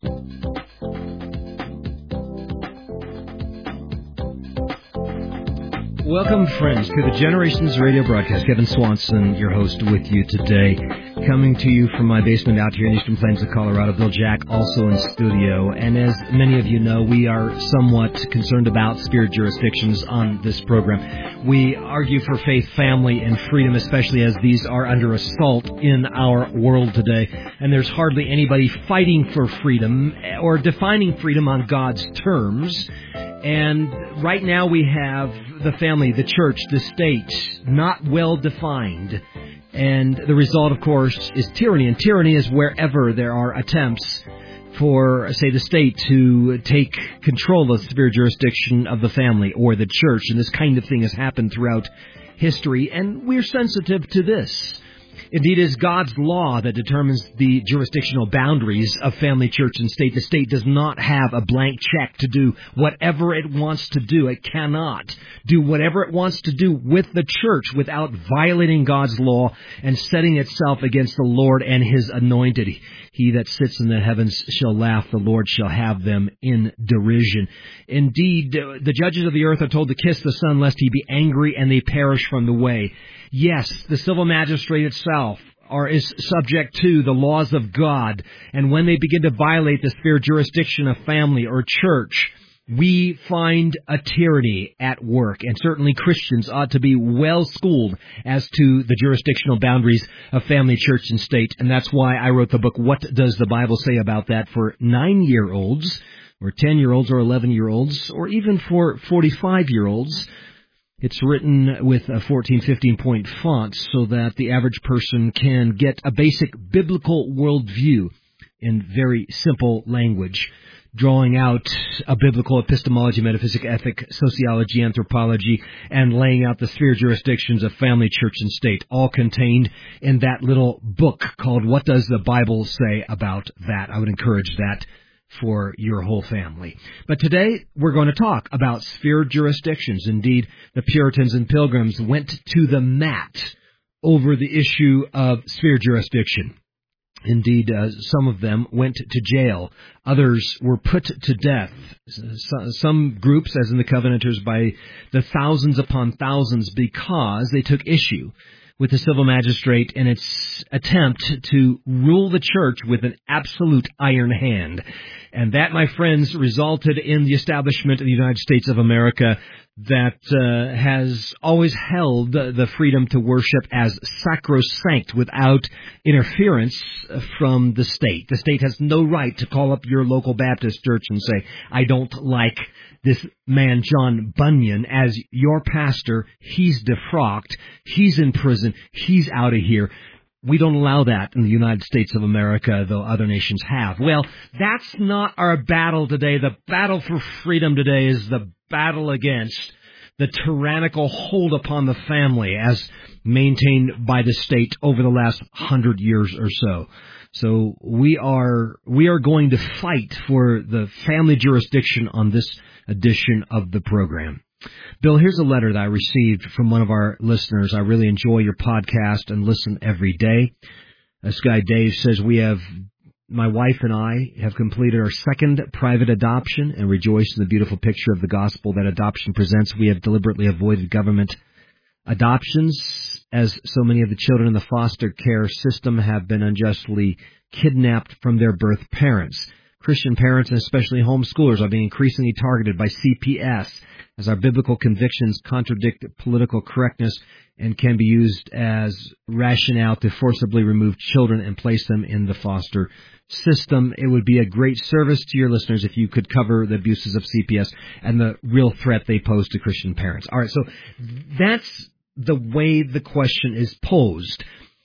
Welcome, friends, to the Generations Radio broadcast. Kevin Swanson, your host, with you today. Coming to you from my basement out here in Eastern Plains of Colorado. Bill Jack also in studio. And as many of you know, we are somewhat concerned about spirit jurisdictions on this program. We argue for faith, family, and freedom, especially as these are under assault in our world today. And there's hardly anybody fighting for freedom or defining freedom on God's terms. And right now we have the family, the church, the state, not well defined. And the result, of course, is tyranny. And tyranny is wherever there are attempts for, say, the state to take control of the spirit jurisdiction of the family or the church. And this kind of thing has happened throughout history. And we're sensitive to this. Indeed, it is God's law that determines the jurisdictional boundaries of family, church, and state. The state does not have a blank check to do whatever it wants to do. It cannot do whatever it wants to do with the church without violating God's law and setting itself against the Lord and His anointed. He that sits in the heavens shall laugh. The Lord shall have them in derision. Indeed, the judges of the earth are told to kiss the Son, lest He be angry and they perish from the way. Yes, the civil magistrate itself is subject to the laws of God. And when they begin to violate the spirit jurisdiction of family or church, we find a tyranny at work. And certainly Christians ought to be well schooled as to the jurisdictional boundaries of family, church, and state. And that's why I wrote the book, What Does the Bible Say About That, for 9-year-olds, or 10-year-olds, or 11-year-olds, or even for 45-year-olds. It's written with a 14, 15-point font so that the average person can get a basic biblical worldview in very simple language, drawing out a biblical epistemology, metaphysics, ethic, sociology, anthropology, and laying out the sphere jurisdictions of family, church, and state, all contained in that little book called What Does the Bible Say About That? I would encourage that for your whole family. But today, we're going to talk about sphere jurisdictions. Indeed, the Puritans and Pilgrims went to the mat over the issue of sphere jurisdiction. Indeed, some of them went to jail. Others were put to death. Some groups, as in the Covenanters, by the thousands upon thousands, because they took issue with the civil magistrate in its attempt to rule the church with an absolute iron hand. And that, my friends, resulted in the establishment of the United States of America that has always held the freedom to worship as sacrosanct without interference from the state. The state has no right to call up your local Baptist church and say, I don't like this man, John Bunyan, as your pastor. He's defrocked. He's in prison. He's out of here. We don't allow that in the United States of America, though other nations have. Well, that's not our battle today. The battle for freedom today is the battle against the tyrannical hold upon the family as maintained by the state over the last 100 years or so. So we are going to fight for the family jurisdiction on this edition of the program. Bill, here's a letter that I received from one of our listeners. I really enjoy your podcast and listen every day. This guy, Dave, says, my wife and I have completed our second private adoption and rejoice in the beautiful picture of the gospel that adoption presents. We have deliberately avoided government adoptions, as so many of the children in the foster care system have been unjustly kidnapped from their birth parents. Christian parents, and especially homeschoolers, are being increasingly targeted by CPS, as our biblical convictions contradict political correctness and can be used as rationale to forcibly remove children and place them in the foster system. It would be a great service to your listeners if you could cover the abuses of CPS and the real threat they pose to Christian parents. All right, so that's the way the question is posed.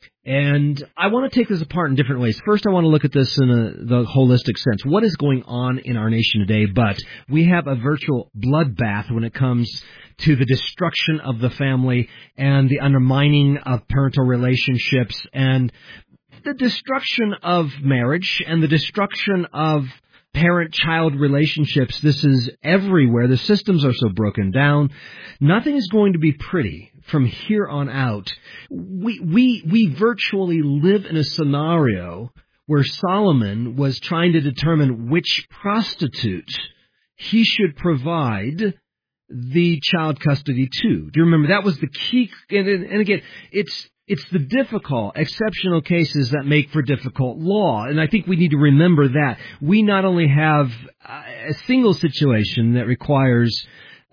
And I want to take this apart in different ways. First, I want to look at this in the holistic sense. What is going on in our nation today? But we have a virtual bloodbath when it comes to the destruction of the family and the undermining of parental relationships and the destruction of marriage and the destruction of parent-child relationships. This is everywhere. The systems are so broken down. Nothing is going to be pretty from here on out. We virtually live in a scenario where Solomon was trying to determine which prostitute he should provide the child custody to. Do you remember? That was the key. And again, it's the difficult, exceptional cases that make for difficult law. And I think we need to remember that. We not only have a single situation that requires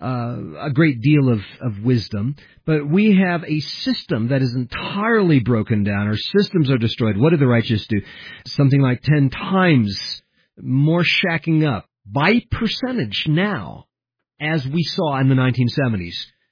a great deal of wisdom, but we have a system that is entirely broken down. Our systems are destroyed. What do the righteous do? Something like 10 times more shacking up by percentage now, as we saw in the 1970s.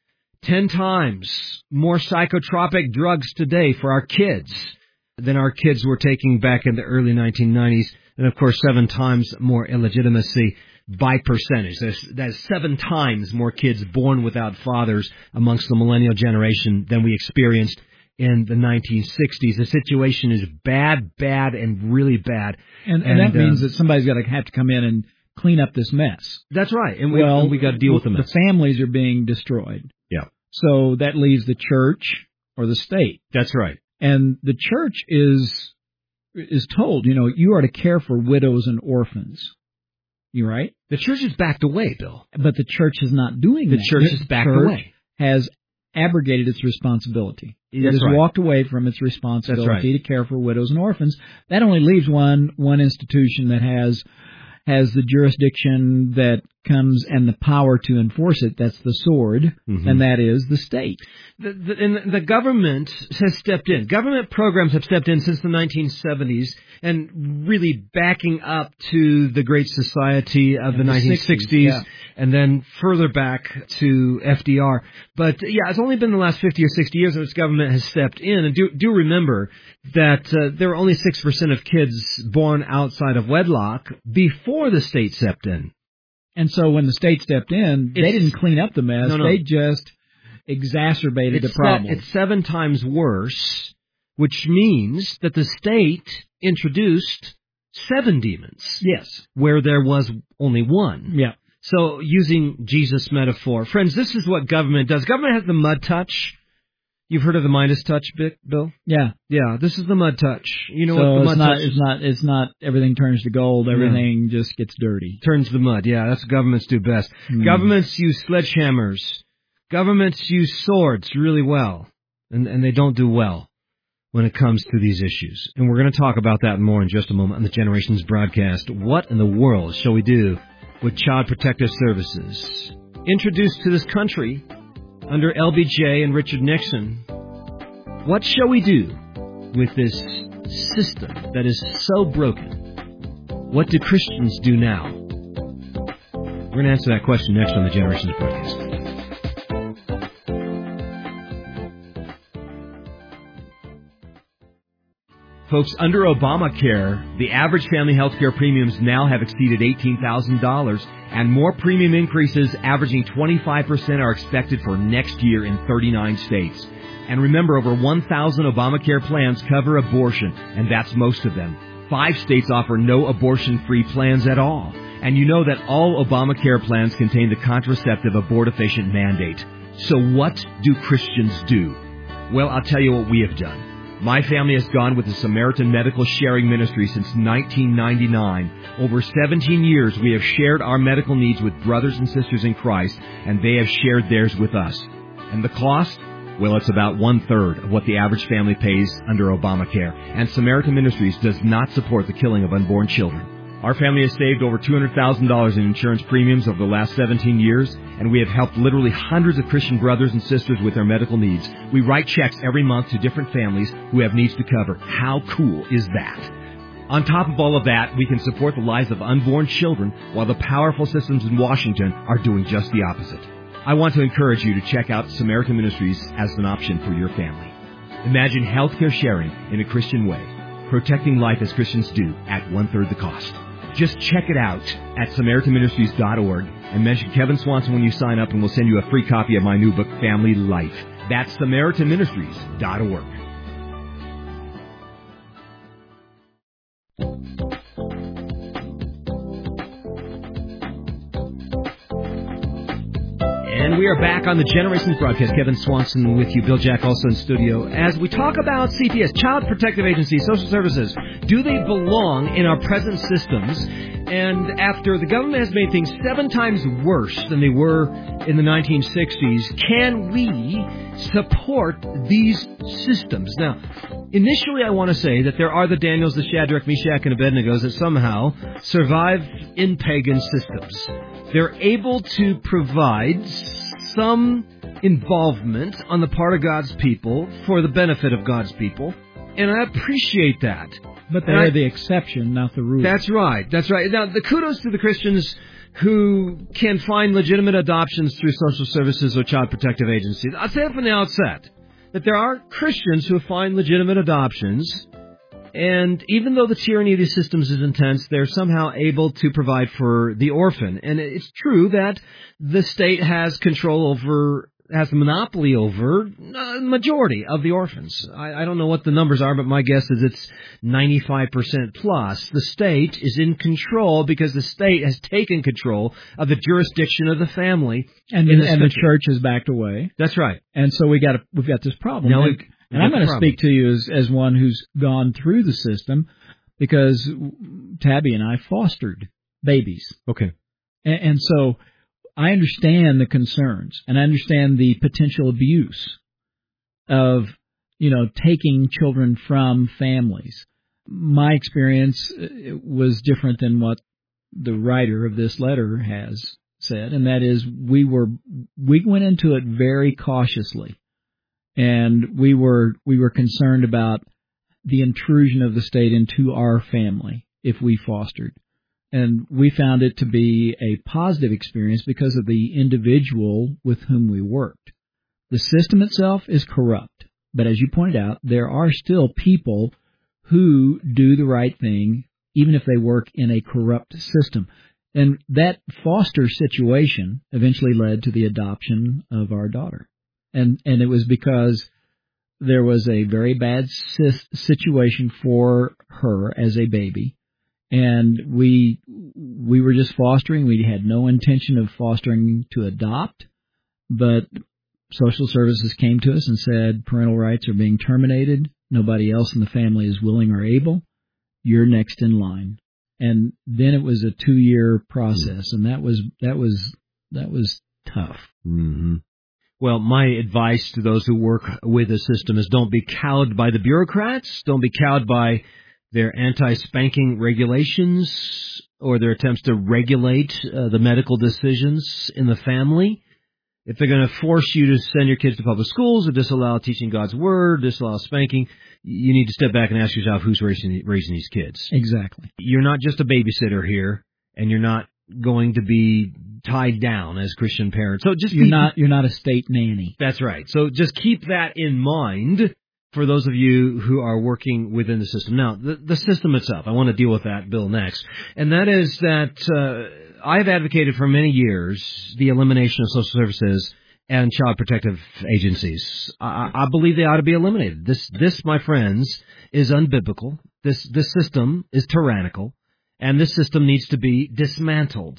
10 times more psychotropic drugs today for our kids than our kids were taking back in the early 1990s. And, of course, 7 times more illegitimacy by percentage. That's 7 times more kids born without fathers amongst the millennial generation than we experienced in the 1960s. The situation is bad, and really bad. And that means that somebody's got to have to come in and clean up this mess. That's right. And we got to deal with the mess. The families are being destroyed. Yeah. So that leaves the church or the state. That's right. And the church is told, you are to care for widows and orphans. You right? The church has backed away, Bill. But the church is not doing that. The church has backed away. Has abrogated its responsibility. It has walked away from its responsibility to care for widows and orphans. That only leaves one institution that has the jurisdiction that comes and the power to enforce it. That's the sword, and that is the state. The government has stepped in. Government programs have stepped in since the 1970s and really backing up to the Great Society of the 1960s and then further back to FDR. But, it's only been the last 50 or 60 years that this government has stepped in. And do remember that there were only 6% of kids born outside of wedlock before the state stepped in. And so when the state stepped in, they didn't clean up the mess. No. They just exacerbated the problem. It's 7 times worse, which means that the state introduced 7 demons. Yes. Where there was only 1. Yeah. So using Jesus' metaphor. Friends, this is what government does. Government has the mud touch. You've heard of the Midas touch, Bill? Yeah. Yeah, this is the mud touch. You know so what the mud touch is? It's not everything turns to gold, everything just gets dirty. Turns to mud, yeah, that's what governments do best. Governments use sledgehammers. Governments use swords really well. And they don't do well when it comes to these issues. And we're going to talk about that more in just a moment on the Generations broadcast. What in the world shall we do with Child Protective Services? Introduced to this country under LBJ and Richard Nixon, what shall we do with this system that is so broken? What do Christians do now? We're going to answer that question next on the Generations broadcast. Folks, under Obamacare, the average family health care premiums now have exceeded $18,000, and more premium increases averaging 25% are expected for next year in 39 states. And remember, over 1,000 Obamacare plans cover abortion, and that's most of them. 5 states offer no abortion-free plans at all. And you know that all Obamacare plans contain the contraceptive abortifacient mandate. So what do Christians do? Well, I'll tell you what we have done. My family has gone with the Samaritan Medical Sharing Ministry since 1999. Over 17 years, we have shared our medical needs with brothers and sisters in Christ, and they have shared theirs with us. And the cost? Well, it's about 1/3 of what the average family pays under Obamacare. And Samaritan Ministries does not support the killing of unborn children. Our family has saved over $200,000 in insurance premiums over the last 17 years, and we have helped literally hundreds of Christian brothers and sisters with their medical needs. We write checks every month to different families who have needs to cover. How cool is that? On top of all of that, we can support the lives of unborn children while the powerful systems in Washington are doing just the opposite. I want to encourage you to check out Samaritan Ministries as an option for your family. Imagine healthcare sharing in a Christian way, protecting life as Christians do at 1/3 the cost. Just check it out at SamaritanMinistries.org and mention Kevin Swanson when you sign up, and we'll send you a free copy of my new book, Family Life. That's SamaritanMinistries.org. And we are back on the Generations broadcast. Kevin Swanson with you, Bill Jack also in studio. As we talk about CPS, Child Protective Agency, social services, do they belong in our present systems? And after the government has made things 7 times worse than they were in the 1960s, can we support these systems? Now, initially I want to say that there are the Daniels, the Shadrach, Meshach, and Abednegos that somehow survive in pagan systems. They're able to provide some involvement on the part of God's people for the benefit of God's people, and I appreciate that. But they're the exception, not the rule. That's right. That's right. Now, the kudos to the Christians who can find legitimate adoptions through social services or child protective agencies. I'll say it from the outset that there are Christians who find legitimate adoptions, and even though the tyranny of these systems is intense, they're somehow able to provide for the orphan. And it's true that the state has has a monopoly over a majority of the orphans. I don't know what the numbers are, but my guess is it's 95% plus. The state is in control because the state has taken control of the jurisdiction of the family. And the church has backed away. That's right. And so we've got this problem. Now and I'm going to speak to you as one who's gone through the system, because Tabby and I fostered babies. Okay. And so I understand the concerns, and I understand the potential abuse of, taking children from families. My experience was different than what the writer of this letter has said, and that is we went into it very cautiously. And we were concerned about the intrusion of the state into our family if we fostered. And we found it to be a positive experience because of the individual with whom we worked. The system itself is corrupt, but as you pointed out, there are still people who do the right thing, even if they work in a corrupt system. And that foster situation eventually led to the adoption of our daughter. And it was because there was a very bad situation for her as a baby, and we were just fostering. We had no intention of fostering to adopt, but social services came to us and said parental rights are being terminated. Nobody else in the family is willing or able. You're next in line. And then it was a 2-year process, and that was tough. Mm-hmm. Well, my advice to those who work with the system is don't be cowed by the bureaucrats. Don't be cowed by their anti-spanking regulations or their attempts to regulate the medical decisions in the family. If they're going to force you to send your kids to public schools or disallow teaching God's word, disallow spanking, you need to step back and ask yourself who's raising these kids. Exactly. You're not just a babysitter here, and you're not going to be tied down as Christian parents. So just you're not a state nanny. That's right. So just keep that in mind for those of you who are working within the system. Now, the system itself, I want to deal with that, Bill, next. And that is that I've advocated for many years the elimination of social services and child protective agencies. I believe they ought to be eliminated. This, my friends, is unbiblical. This system is tyrannical, and this system needs to be dismantled.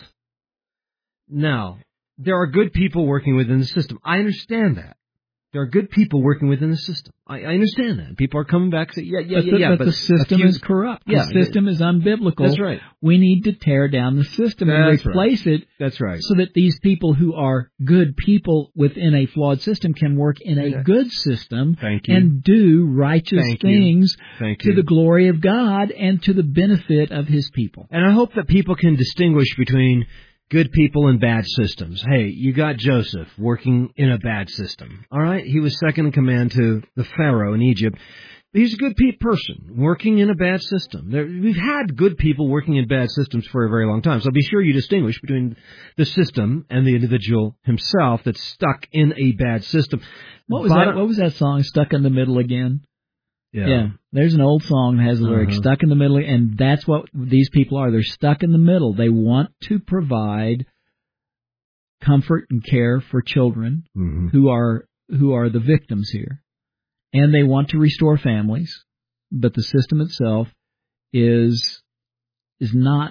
Now, there are good people working within the system. I understand that. There are good people working within the system. I understand that. People are coming back and say, but the system is corrupt. Yeah, the system is unbiblical. That's right. We need to tear down the system and replace it. That's right. So that these people who are good people within a flawed system can work in a good system and do righteous things to the glory of God and to the benefit of His people. And I hope that people can distinguish between good people and bad systems. Hey, you got Joseph working in a bad system. All right? He was second in command to the Pharaoh in Egypt. He's a good person working in a bad system. We've had good people working in bad systems for a very long time. So be sure you distinguish between the system and the individual himself that's stuck in a bad system. What was that song, Stuck in the Middle Again? Yeah. There's an old song that has the lyric, stuck in the middle, and that's what these people are. They're stuck in the middle. They want to provide comfort and care for children who are the victims here. And they want to restore families, but the system itself is not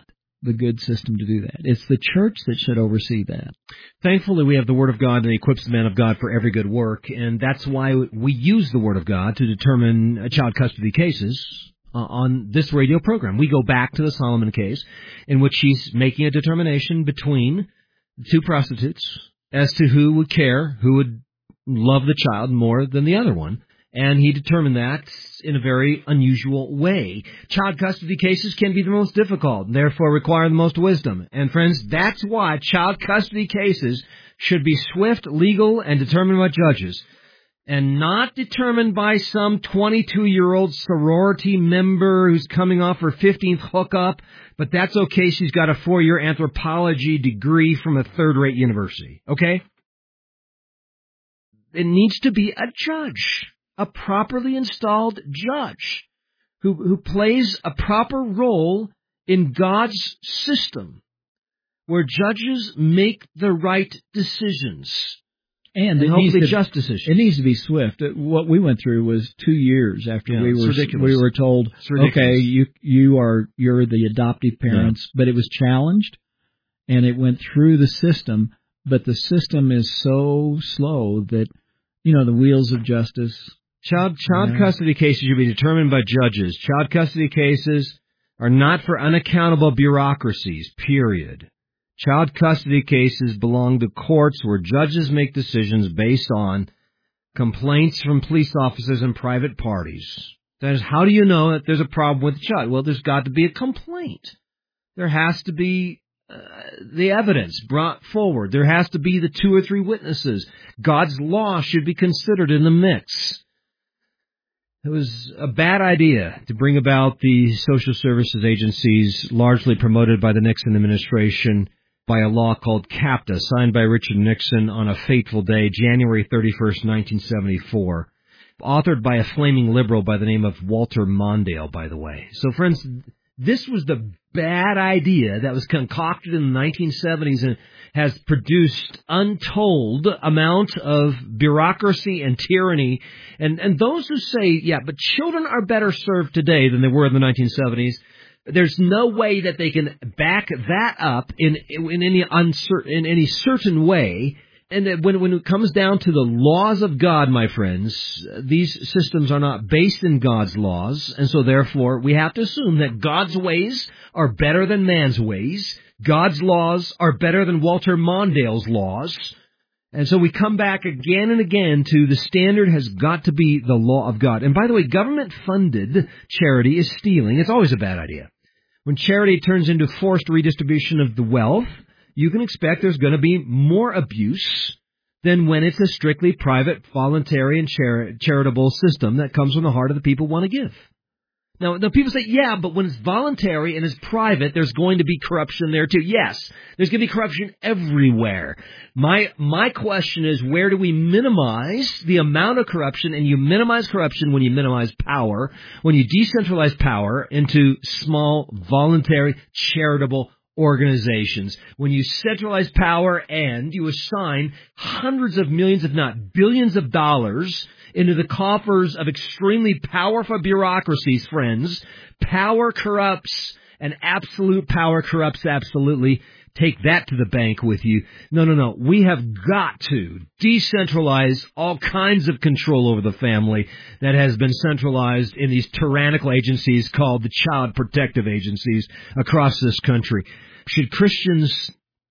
the good system to do that. It's the church that should oversee that. Thankfully, we have the Word of God that equips the man of God for every good work, and that's why we use the Word of God to determine child custody cases on this radio program. We go back to the Solomon case, in which he's making a determination between two prostitutes as to who would care, who would love the child more than the other one. And he determined that in a very unusual way. Child custody cases can be the most difficult, and therefore require the most wisdom. And friends, that's why child custody cases should be swift, legal, and determined by judges, and not determined by some 22-year-old sorority member who's coming off her 15th hookup, but that's okay, she's got a 4-year anthropology degree from a third-rate university, okay? It needs to be a judge, a properly installed judge who plays a proper role in God's system, where judges make the right decisions. And hopefully just decisions. It needs to be swift. What we went through was 2 years after we were told, okay, you're the adoptive parents, but it was challenged, and it went through the system, but the system is so slow that, the wheels of justice. Child custody cases should be determined by judges. Child custody cases are not for unaccountable bureaucracies, period. Child custody cases belong to courts where judges make decisions based on complaints from police officers and private parties. That is, how do you know that there's a problem with the child? Well, there's got to be a complaint. There has to be the evidence brought forward. There has to be the 2 or 3 witnesses. God's law should be considered in the mix. It was a bad idea to bring about the social services agencies largely promoted by the Nixon administration by a law called CAPTA, signed by Richard Nixon on a fateful day, January 31st, 1974, authored by a flaming liberal by the name of Walter Mondale, by the way. So, friends, this was the bad idea that was concocted in the 1970s and has produced untold amount of bureaucracy and tyranny. And those who say, yeah, but children are better served today than they were in the 1970s, there's no way that they can back that up in any certain way. And when it comes down to the laws of God, my friends, these systems are not based in God's laws, and so therefore we have to assume that God's ways are better than man's ways. God's laws are better than Walter Mondale's laws. And so we come back again and again to the standard has got to be the law of God. And by the way, government-funded charity is stealing. It's always a bad idea. When charity turns into forced redistribution of the wealth, you can expect there's going to be more abuse than when it's a strictly private, voluntary, and charitable system that comes from the heart of the people who want to give. Now, people say, yeah, but when it's voluntary and it's private, there's going to be corruption there too. Yes, there's going to be corruption everywhere. My question is, where do we minimize the amount of corruption? And you minimize corruption when you minimize power, when you decentralize power into small, voluntary, charitable organizations. When you centralize power and you assign hundreds of millions, if not billions of dollars into the coffers of extremely powerful bureaucracies, friends, power corrupts, and absolute power corrupts absolutely. Take that to the bank with you. No. We have got to decentralize all kinds of control over the family that has been centralized in these tyrannical agencies called the Child Protective Agencies across this country. Should Christians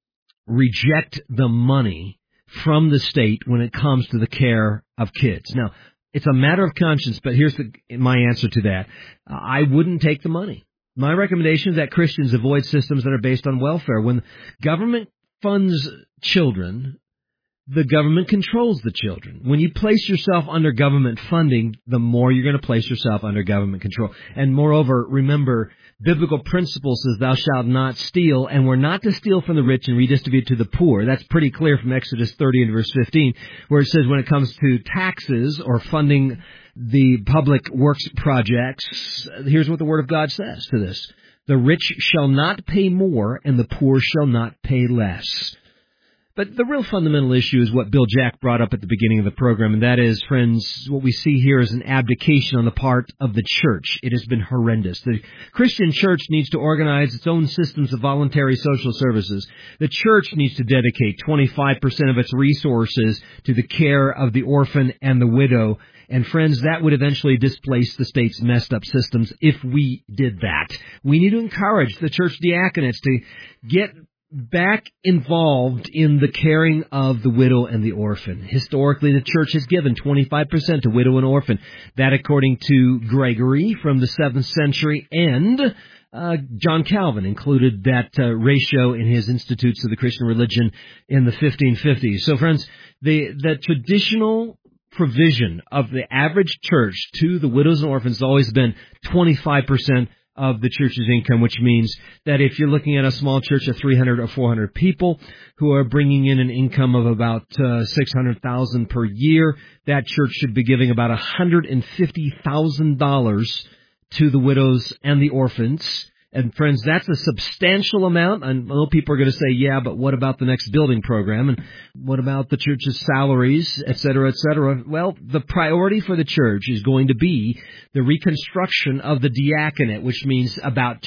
reject the money from the state when it comes to the care of kids? Now, it's a matter of conscience, but here's my answer to that. I wouldn't take the money. My recommendation is that Christians avoid systems that are based on welfare. When government funds children, the government controls the children. When you place yourself under government funding, the more you're going to place yourself under government control. And moreover, remember, biblical principle says thou shalt not steal, and we're not to steal from the rich and redistribute to the poor. That's pretty clear from Exodus 30 and verse 15, where it says when it comes to taxes or funding the public works projects, here's what the Word of God says to this. The rich shall not pay more, and the poor shall not pay less. But the real fundamental issue is what Bill Jack brought up at the beginning of the program, and that is, friends, what we see here is an abdication on the part of the church. It has been horrendous. The Christian church needs to organize its own systems of voluntary social services. The church needs to dedicate 25% of its resources to the care of the orphan and the widow. And friends, that would eventually displace the state's messed up systems if we did that. We need to encourage the church diaconates to get back involved in the caring of the widow and the orphan. Historically, the church has given 25% to widow and orphan. That, according to Gregory from the 7th century, and John Calvin included that ratio in his Institutes of the Christian Religion in the 1550s. So, friends, the traditional provision of the average church to the widows and orphans has always been 25% of the church's income, which means that if you're looking at a small church of 300 or 400 people who are bringing in an income of about $600,000 per year, that church should be giving about $150,000 to the widows and the orphans. And friends, that's a substantial amount. I know people are going to say, yeah, but what about the next building program? And what about the church's salaries, et cetera, et cetera? Well, the priority for the church is going to be the reconstruction of the diaconate, which means about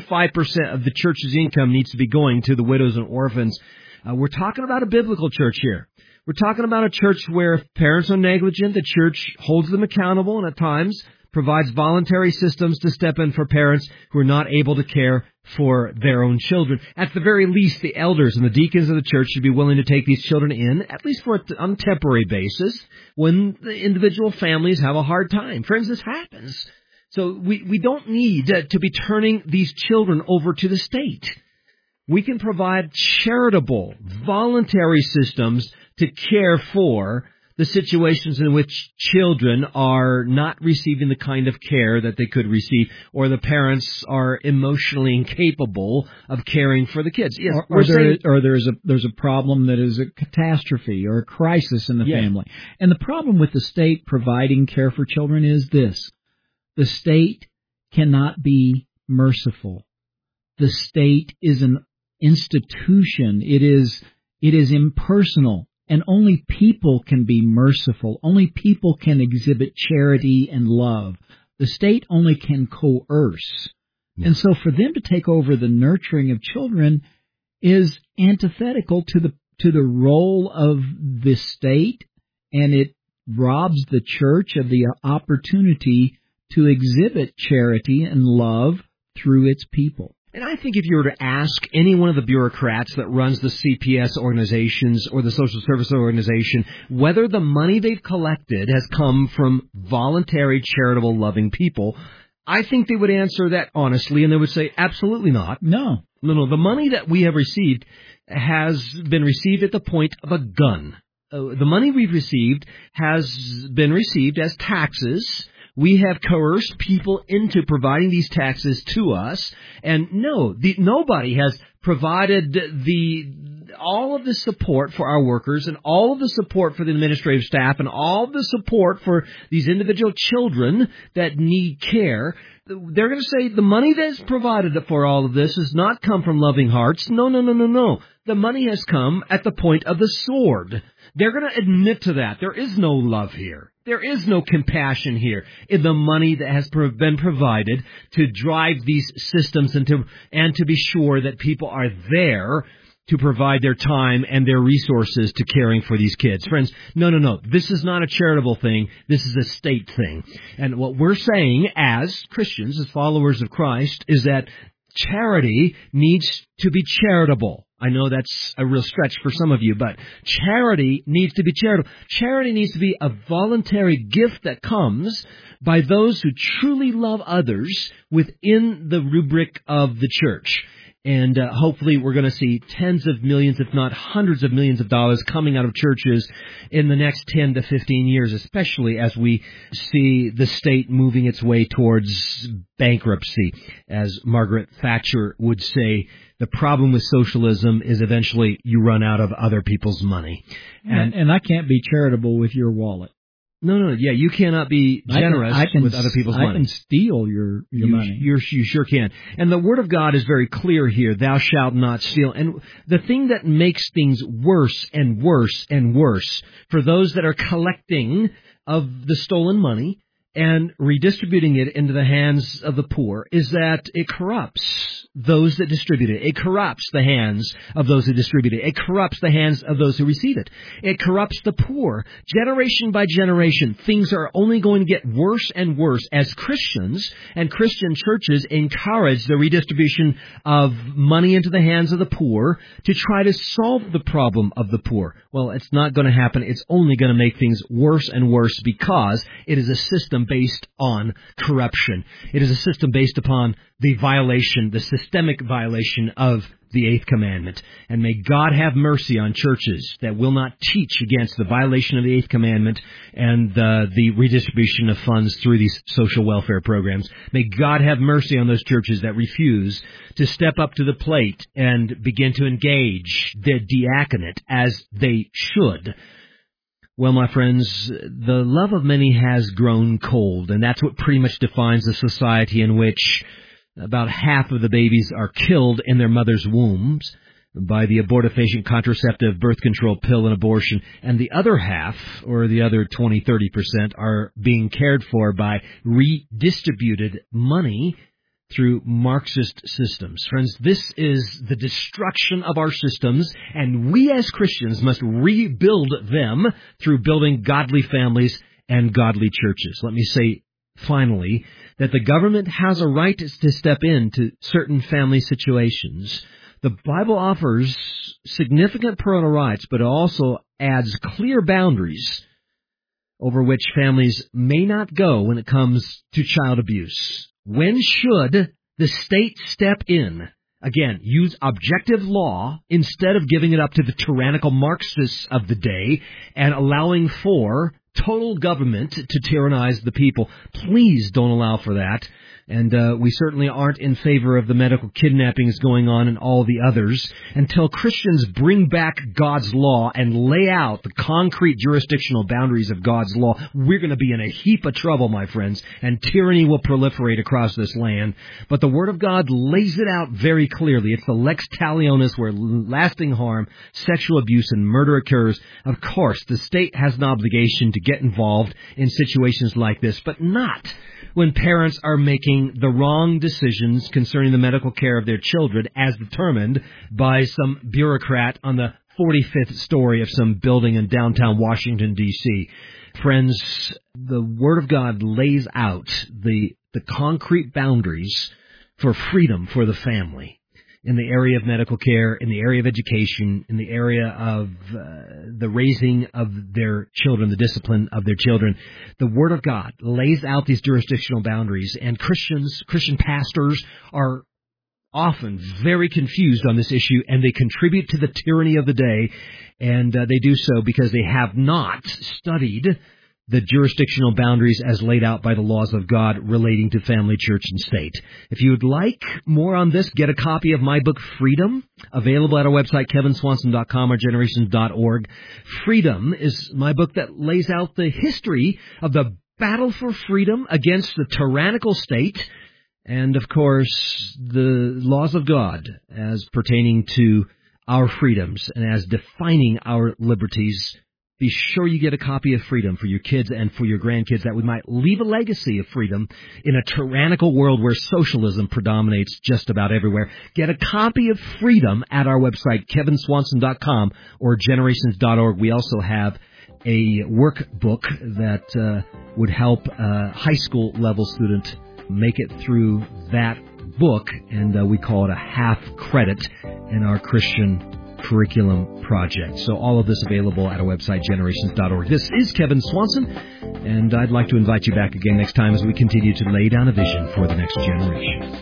25% of the church's income needs to be going to the widows and orphans. We're talking about a biblical church here. We're talking about a church where if parents are negligent, the church holds them accountable and at times provides voluntary systems to step in for parents who are not able to care for their own children. At the very least, the elders and the deacons of the church should be willing to take these children in, at least on a temporary basis, when the individual families have a hard time. Friends, this happens. So we don't need to be turning these children over to the state. We can provide charitable, voluntary systems to care for the situations in which children are not receiving the kind of care that they could receive, or the parents are emotionally incapable of caring for the kids. Yes, or there's a problem that is a catastrophe or a crisis in the family. And the problem with the state providing care for children is this: the state cannot be merciful. The state is an institution. It is impersonal. And only people can be merciful. Only people can exhibit charity and love. The state only can coerce. Yeah. And so for them to take over the nurturing of children is antithetical to the role of the state, and it robs the church of the opportunity to exhibit charity and love through its people. And I think if you were to ask any one of the bureaucrats that runs the CPS organizations or the social service organization whether the money they've collected has come from voluntary, charitable, loving people, I think they would answer that honestly, and they would say, absolutely not. No. The money that we have received has been received at the point of a gun. The money we've received has been received as taxes. We have coerced people into providing these taxes to us, and nobody has provided all of the support for our workers and all of the support for the administrative staff and all of the support for these individual children that need care. They're going to say the money that's provided for all of this has not come from loving hearts. No. The money has come at the point of the sword. They're going to admit to that. There is no love here. There is no compassion here in the money that has been provided to drive these systems and to be sure that people are there to provide their time and their resources to caring for these kids. Friends, no. This is not a charitable thing. This is a state thing. And what we're saying as Christians, as followers of Christ, is that charity needs to be charitable. I know that's a real stretch for some of you, but charity needs to be charitable. Charity needs to be a voluntary gift that comes by those who truly love others within the rubric of the church. And hopefully we're going to see tens of millions, if not hundreds of millions of dollars coming out of churches in the next 10 to 15 years, especially as we see the state moving its way towards bankruptcy. As Margaret Thatcher would say, the problem with socialism is eventually you run out of other people's money. And I can't be charitable with your wallet. No. Yeah, you cannot be generous with other people's money. I can steal your money. You sure can. And the Word of God is very clear here. Thou shalt not steal. And the thing that makes things worse and worse and worse for those that are collecting of the stolen money and redistributing it into the hands of the poor is that it corrupts those that distribute it. It corrupts the hands of those who distribute it. It corrupts the hands of those who receive it. It corrupts the poor. Generation by generation, things are only going to get worse and worse as Christians and Christian churches encourage the redistribution of money into the hands of the poor to try to solve the problem of the poor. Well, it's not going to happen. It's only going to make things worse and worse because it is a system based on corruption. It is a system based upon the violation, the systemic violation of the Eighth Commandment. And may God have mercy on churches that will not teach against the violation of the Eighth Commandment and the redistribution of funds through these social welfare programs. May God have mercy on those churches that refuse to step up to the plate and begin to engage the diaconate as they should. Well, my friends, the love of many has grown cold, and that's what pretty much defines a society in which about half of the babies are killed in their mother's wombs by the abortifacient contraceptive, birth control pill, and abortion, and the other half, or the other 20-30%, are being cared for by redistributed money through Marxist systems. Friends, this is the destruction of our systems, and we as Christians must rebuild them through building godly families and godly churches. Let me say, finally, that the government has a right to step into certain family situations. The Bible offers significant parental rights, but it also adds clear boundaries over which families may not go when it comes to child abuse. When should the state step in? Again, use objective law instead of giving it up to the tyrannical Marxists of the day and allowing for total government to tyrannize the people. Please don't allow for that. And we certainly aren't in favor of the medical kidnappings going on and all the others. Until Christians bring back God's law and lay out the concrete jurisdictional boundaries of God's law, we're going to be in a heap of trouble, my friends, and tyranny will proliferate across this land. But the Word of God lays it out very clearly. It's the lex talionis where lasting harm, sexual abuse, and murder occurs. Of course, the state has an obligation to get involved in situations like this, but not when parents are making the wrong decisions concerning the medical care of their children as determined by some bureaucrat on the 45th story of some building in downtown Washington, D.C. Friends, the Word of God lays out the concrete boundaries for freedom for the family in the area of medical care, in the area of education, in the area of the raising of their children, the discipline of their children. The Word of God lays out these jurisdictional boundaries, and Christian pastors are often very confused on this issue, and they contribute to the tyranny of the day, and they do so because they have not studied the jurisdictional boundaries as laid out by the laws of God relating to family, church, and state. If you would like more on this, get a copy of my book, Freedom, available at our website, kevinswanson.com or generations.org. Freedom is my book that lays out the history of the battle for freedom against the tyrannical state and, of course, the laws of God as pertaining to our freedoms and as defining our liberties. Be sure you get a copy of Freedom for your kids and for your grandkids, that we might leave a legacy of freedom in a tyrannical world where socialism predominates just about everywhere. Get a copy of Freedom at our website, kevinswanson.com or generations.org. We also have a workbook that would help a high school level student make it through that book, and we call it a half credit in our Christian curriculum project. So all of this available at our website, generations.org. This is Kevin Swanson, and I'd like to invite you back again next time as we continue to lay down a vision for the next generation.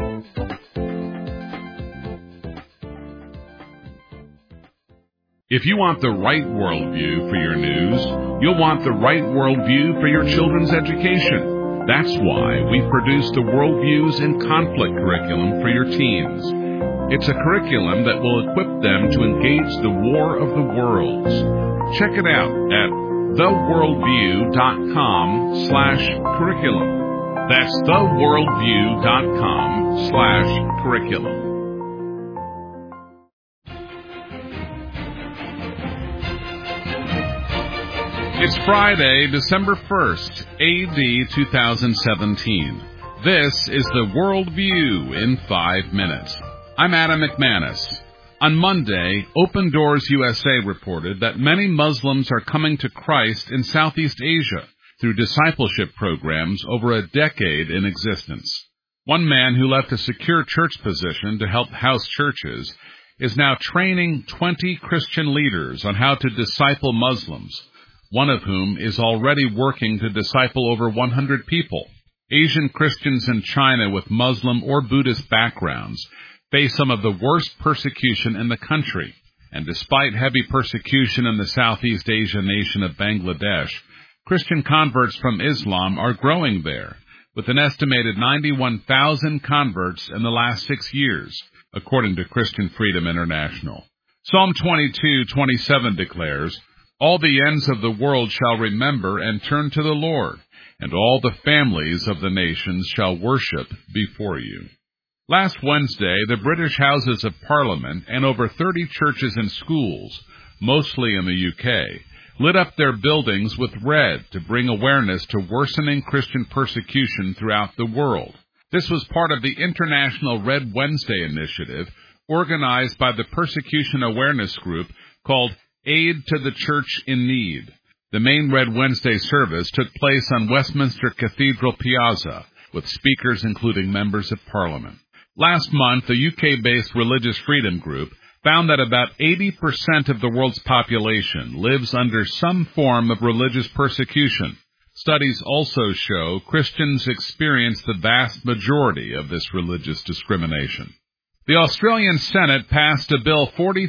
If you want the right worldview for your news, you'll want the right worldview for your children's education. That's why we've produced the Worldviews in Conflict curriculum for your teens. It's a curriculum that will equip them to engage the war of the worlds. Check it out at theworldview.com/curriculum. That's theworldview.com/curriculum. It's Friday, December 1st, A.D. 2017. This is the Worldview in 5 minutes. I'm Adam McManus. On Monday, Open Doors USA reported that many Muslims are coming to Christ in Southeast Asia through discipleship programs over a decade in existence. One man who left a secure church position to help house churches is now training 20 Christian leaders on how to disciple Muslims, one of whom is already working to disciple over 100 people. Asian Christians in China with Muslim or Buddhist backgrounds face some of the worst persecution in the country, and despite heavy persecution in the Southeast Asia nation of Bangladesh, Christian converts from Islam are growing there, with an estimated 91,000 converts in the last 6 years, according to Christian Freedom International. Psalm 22:27 declares, "All the ends of the world shall remember and turn to the Lord, and all the families of the nations shall worship before you." Last Wednesday, the British Houses of Parliament and over 30 churches and schools, mostly in the UK, lit up their buildings with red to bring awareness to worsening Christian persecution throughout the world. This was part of the International Red Wednesday initiative organized by the persecution awareness group called Aid to the Church in Need. The main Red Wednesday service took place on Westminster Cathedral Piazza, with speakers including members of Parliament. Last month, the UK-based Religious Freedom Group found that about 80% of the world's population lives under some form of religious persecution. Studies also show Christians experience the vast majority of this religious discrimination. The Australian Senate passed a bill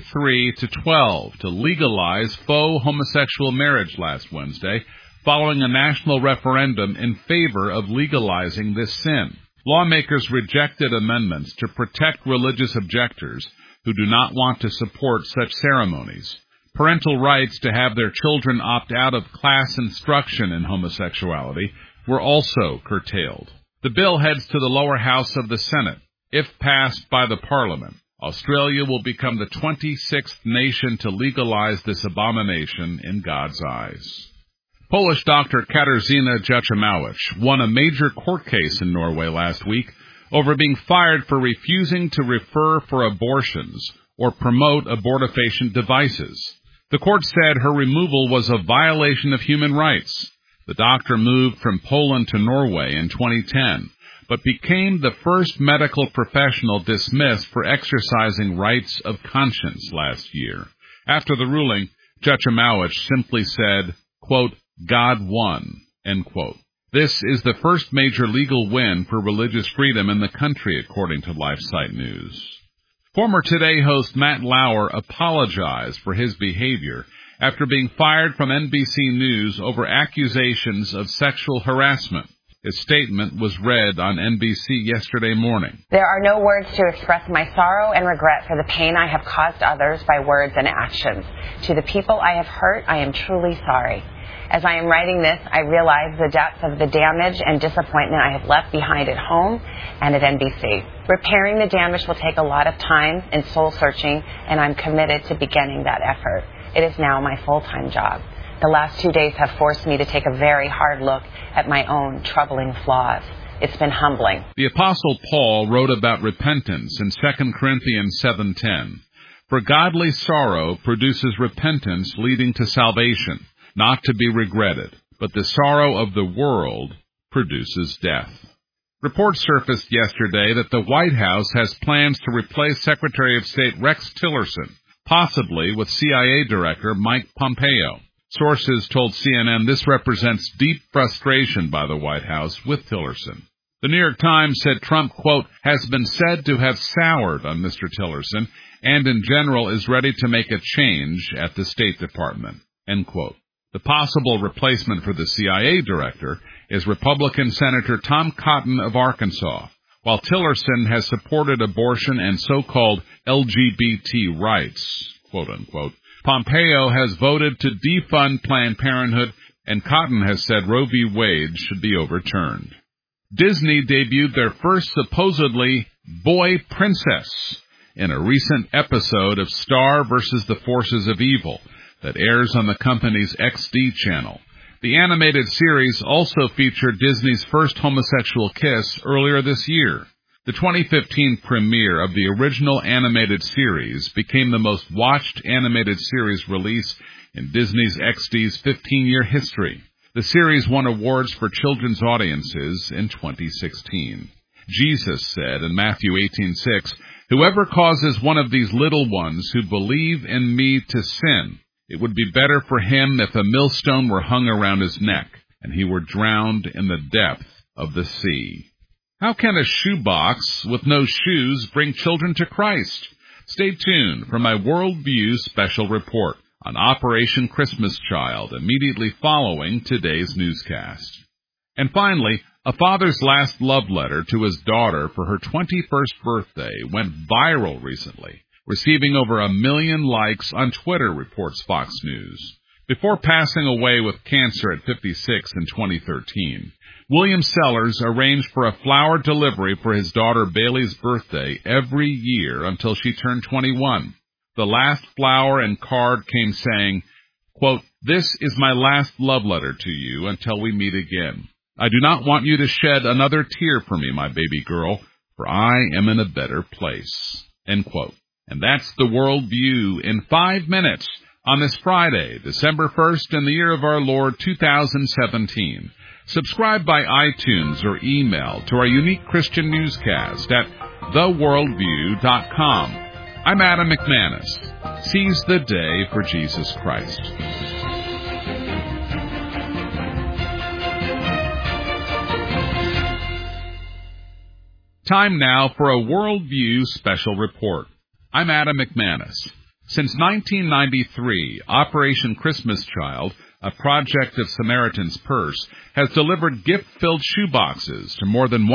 43-12 to legalize faux homosexual marriage last Wednesday, following a national referendum in favor of legalizing this sin. Lawmakers rejected amendments to protect religious objectors who do not want to support such ceremonies. Parental rights to have their children opt out of class instruction in homosexuality were also curtailed. The bill heads to the lower house of the Senate. If passed by the Parliament, Australia will become the 26th nation to legalize this abomination in God's eyes. Polish doctor Katarzyna Jachimowicz won a major court case in Norway last week over being fired for refusing to refer for abortions or promote abortifacient devices. The court said her removal was a violation of human rights. The doctor moved from Poland to Norway in 2010, but became the first medical professional dismissed for exercising rights of conscience last year. After the ruling, Jachimowicz simply said, quote, "God won," end quote. This is the first major legal win for religious freedom in the country, according to LifeSite News. Former Today host Matt Lauer apologized for his behavior after being fired from NBC News over accusations of sexual harassment. His statement was read on NBC yesterday morning. There are no words to express my sorrow and regret for the pain I have caused others by words and actions. To the people I have hurt, I am truly sorry. As I am writing this, I realize the depth of the damage and disappointment I have left behind at home and at NBC. Repairing the damage will take a lot of time and soul searching, and I'm committed to beginning that effort. It is now my full-time job. The last 2 days have forced me to take a very hard look at my own troubling flaws. It's been humbling. The Apostle Paul wrote about repentance in 2 Corinthians 7:10. For godly sorrow produces repentance leading to salvation, not to be regretted, but the sorrow of the world produces death. Reports surfaced yesterday that the White House has plans to replace Secretary of State Rex Tillerson, possibly with CIA Director Mike Pompeo. Sources told CNN this represents deep frustration by the White House with Tillerson. The New York Times said Trump, quote, has been said to have soured on Mr. Tillerson and in general is ready to make a change at the State Department, end quote. The possible replacement for the CIA director is Republican Senator Tom Cotton of Arkansas, while Tillerson has supported abortion and so-called LGBT rights, quote-unquote. Pompeo has voted to defund Planned Parenthood, and Cotton has said Roe v. Wade should be overturned. Disney debuted their first supposedly boy princess in a recent episode of Star vs. the Forces of Evil that airs on the company's XD channel. The animated series also featured Disney's first homosexual kiss earlier this year. The 2015 premiere of the original animated series became the most watched animated series release in Disney's XD's 15-year history. The series won awards for children's audiences in 2016. Jesus said in Matthew 18:6, "Whoever causes one of these little ones who believe in me to sin, it would be better for him if a millstone were hung around his neck and he were drowned in the depth of the sea." How can a shoebox with no shoes bring children to Christ? Stay tuned for my Worldview special report on Operation Christmas Child immediately following today's newscast. And finally, a father's last love letter to his daughter for her 21st birthday went viral recently, receiving over 1 million likes on Twitter, reports Fox News. Before passing away with cancer at 56 in 2013, William Sellers arranged for a flower delivery for his daughter Bailey's birthday every year until she turned 21. The last flower and card came saying, quote, "This is my last love letter to you until we meet again. I do not want you to shed another tear for me, my baby girl, for I am in a better place." End quote. And that's the Worldview in 5 minutes on this Friday, December 1st, in the year of our Lord 2017. Subscribe by iTunes or email to our unique Christian newscast at theworldview.com. I'm Adam McManus. Seize the day for Jesus Christ. Time now for a Worldview special report. I'm Adam McManus. Since 1993, Operation Christmas Child, a project of Samaritan's Purse, has delivered gift-filled shoeboxes to more than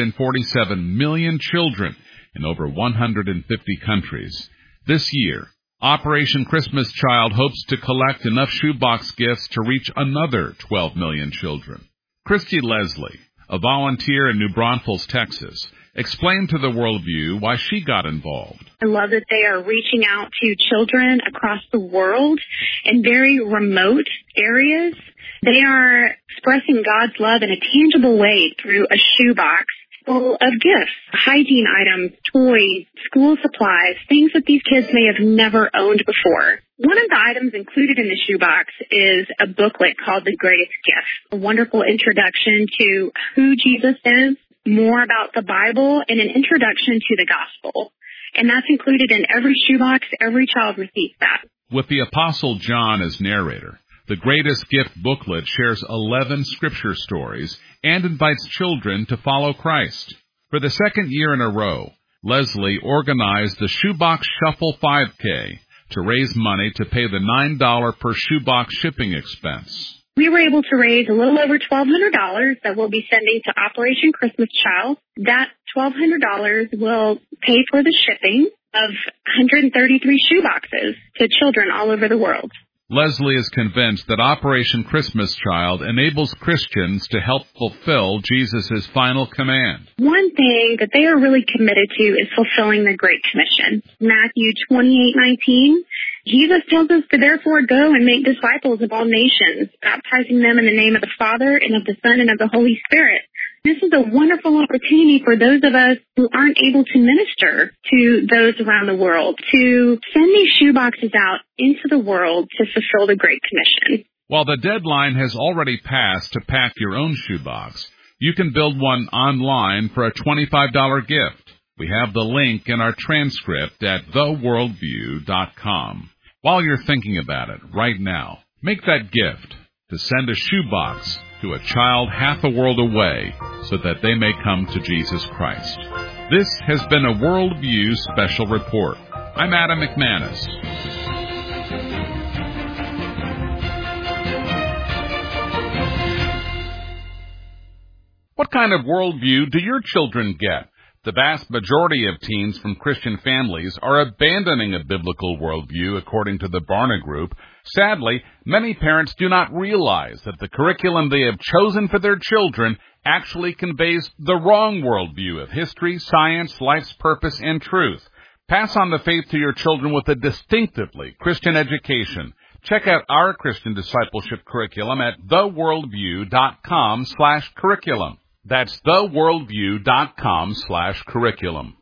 147 million children in over 150 countries. This year, Operation Christmas Child hopes to collect enough shoebox gifts to reach another 12 million children. Christy Leslie, a volunteer in New Braunfels, Texas, explained to the Worldview why she got involved. I love that they are reaching out to children across the world in very remote areas. They are expressing God's love in a tangible way through a shoebox full of gifts, hygiene items, toys, school supplies, things that these kids may have never owned before. One of the items included in the shoebox is a booklet called The Greatest Gift, a wonderful introduction to who Jesus is, more about the Bible, and an introduction to the gospel. And that's included in every shoebox. Every child receives that. With the Apostle John as narrator, The Greatest Gift booklet shares 11 scripture stories and invites children to follow Christ. For the second year in a row, Leslie organized the Shoebox Shuffle 5K to raise money to pay the $9 per shoebox shipping expense. We were able to raise a little over $1,200 that we'll be sending to Operation Christmas Child. That $1,200 will pay for the shipping of 133 shoeboxes to children all over the world. Leslie is convinced that Operation Christmas Child enables Christians to help fulfill Jesus' final command. One thing that they are really committed to is fulfilling the Great Commission. Matthew 28:19. Jesus tells us to therefore go and make disciples of all nations, baptizing them in the name of the Father and of the Son and of the Holy Spirit. This is a wonderful opportunity for those of us who aren't able to minister to those around the world to send these shoeboxes out into the world to fulfill the Great Commission. While the deadline has already passed to pack your own shoebox, you can build one online for a $25 gift. We have the link in our transcript at theworldview.com. While you're thinking about it right now, make that gift to send a shoebox to a child half a world away so that they may come to Jesus Christ. This has been a Worldview special report. I'm Adam McManus. What kind of worldview do your children get? The vast majority of teens from Christian families are abandoning a biblical worldview, according to the Barna Group. Sadly, many parents do not realize that the curriculum they have chosen for their children actually conveys the wrong worldview of history, science, life's purpose, and truth. Pass on the faith to your children with a distinctively Christian education. Check out our Christian discipleship curriculum at theworldview.com/curriculum. That's theworldview.com/curriculum.